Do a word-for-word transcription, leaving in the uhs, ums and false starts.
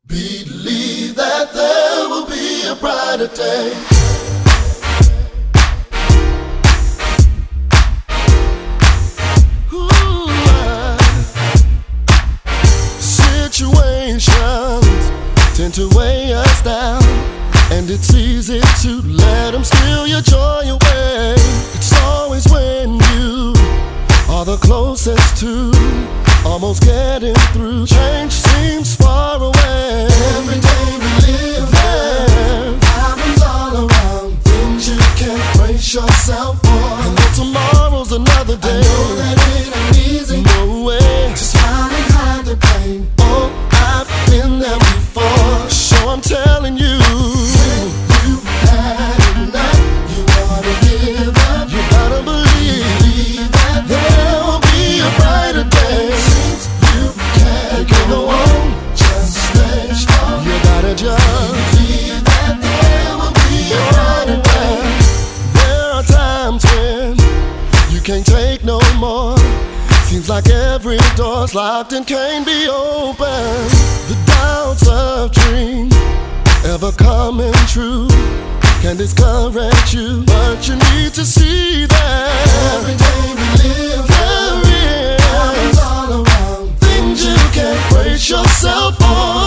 Believe that there will be a brighter day. Ooh, situations tend to weigh us down, and it's easy to let them steal your joy away. It's always when you are the closest to almost getting through. Change seems far away. Every day we live there, problems all around, things you can't brace yourself for. And though tomorrow's another day, I know that it ain't easy. No way to smile and hide the pain. Oh, I've been there before, so I'm telling you, when you've had enough, you wanna give up. You gotta believe, believe that there will be a brighter day. You can go on, just stay strong. You gotta just believe that there will be a brighter day. There are times when you can't take no more. Seems like every door's locked and can't be opened. The doubts of dreams ever coming true can discourage you, but you need to see that every day we live there is problems all around, things you can't brace yourself for.